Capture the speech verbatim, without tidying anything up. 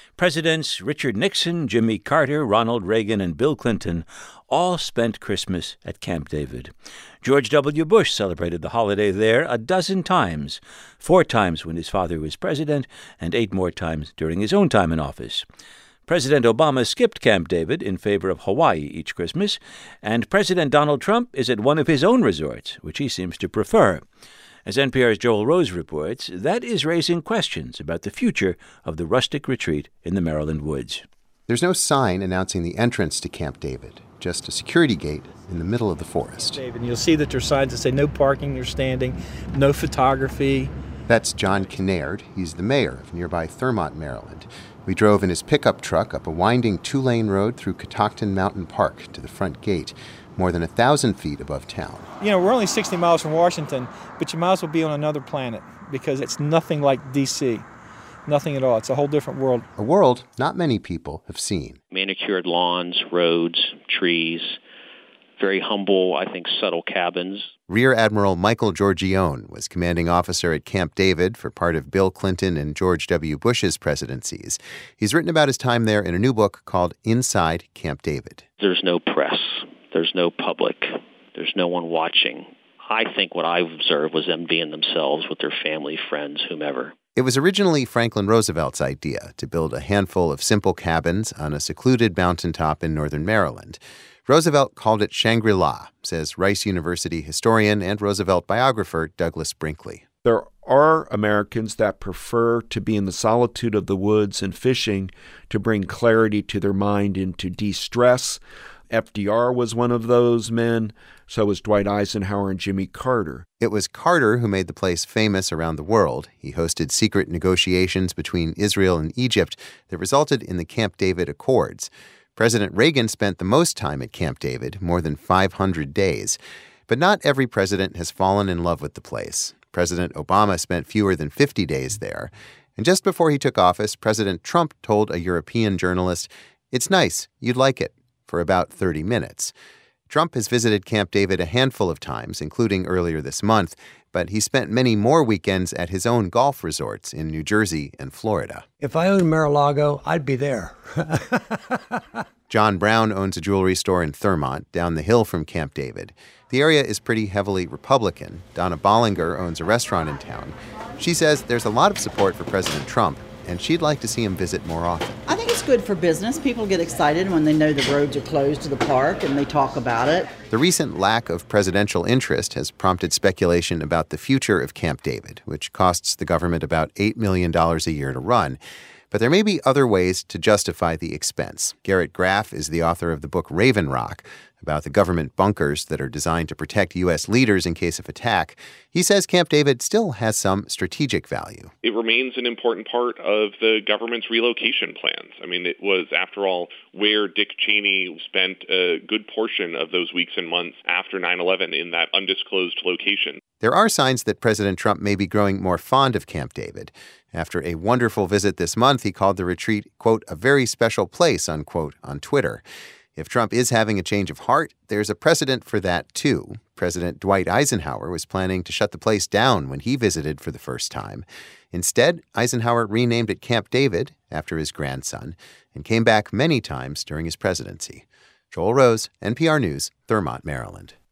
Presidents Richard Nixon, Jimmy Carter, Ronald Reagan, and Bill Clinton all spent Christmas at Camp David. George W. Bush celebrated the holiday there a dozen times, four times when his father was president and eight more times during his own time in office. President Obama skipped Camp David in favor of Hawaii each Christmas, and President Donald Trump is at one of his own resorts, which he seems to prefer. As N P R's Joel Rose reports, that is raising questions about the future of the rustic retreat in the Maryland woods. There's no sign announcing the entrance to Camp David, just a security gate in the middle of the forest. David, you'll see that there's signs that say no parking or standing, no photography. That's John Kinnaird. He's the mayor of nearby Thurmont, Maryland. We drove in his pickup truck up a winding two-lane road through Catoctin Mountain Park to the front gate, more than a thousand feet above town. You know, we're only sixty miles from Washington, but you might as well be on another planet because it's nothing like D C Nothing at all. It's a whole different world. A world not many people have seen. Manicured lawns, roads, trees, very humble, I think, subtle cabins. Rear Admiral Michael Georgione was commanding officer at Camp David for part of Bill Clinton and George W. Bush's presidencies. He's written about his time there in a new book called Inside Camp David. There's no press. There's no public. There's no one watching. I think what I observed was them being themselves with their family, friends, whomever. It was originally Franklin Roosevelt's idea to build a handful of simple cabins on a secluded mountaintop in northern Maryland. Roosevelt called it Shangri-La, says Rice University historian and Roosevelt biographer Douglas Brinkley. There are Americans that prefer to be in the solitude of the woods and fishing to bring clarity to their mind and to de-stress. F D R was one of those men. So was Dwight Eisenhower and Jimmy Carter. It was Carter who made the place famous around the world. He hosted secret negotiations between Israel and Egypt that resulted in the Camp David Accords. President Reagan spent the most time at Camp David, more than five hundred days. But not every president has fallen in love with the place. President Obama spent fewer than fifty days there. And just before he took office, President Trump told a European journalist, "It's nice, you'd like it," for about thirty minutes. Trump has visited Camp David a handful of times, including earlier this month, but he spent many more weekends at his own golf resorts in New Jersey and Florida. If I owned Mar-a-Lago, I'd be there. John Brown owns a jewelry store in Thurmont, down the hill from Camp David. The area is pretty heavily Republican. Donna Bollinger owns a restaurant in town. She says there's a lot of support for President Trump, and she'd like to see him visit more often. I think it's good for business. People get excited when they know the roads are closed to the park and they talk about it. The recent lack of presidential interest has prompted speculation about the future of Camp David, which costs the government about eight million dollars a year to run. But there may be other ways to justify the expense. Garrett Graff is the author of the book Raven Rock, about the government bunkers that are designed to protect U S leaders in case of attack. He says Camp David still has some strategic value. It remains an important part of the government's relocation plans. I mean, it was, after all, where Dick Cheney spent a good portion of those weeks and months after nine eleven, in that undisclosed location. There are signs that President Trump may be growing more fond of Camp David. After a wonderful visit this month, he called the retreat, quote, a very special place, unquote, on Twitter. If Trump is having a change of heart, there's a precedent for that, too. President Dwight Eisenhower was planning to shut the place down when he visited for the first time. Instead, Eisenhower renamed it Camp David after his grandson and came back many times during his presidency. Joel Rose, N P R News, Thurmont, Maryland.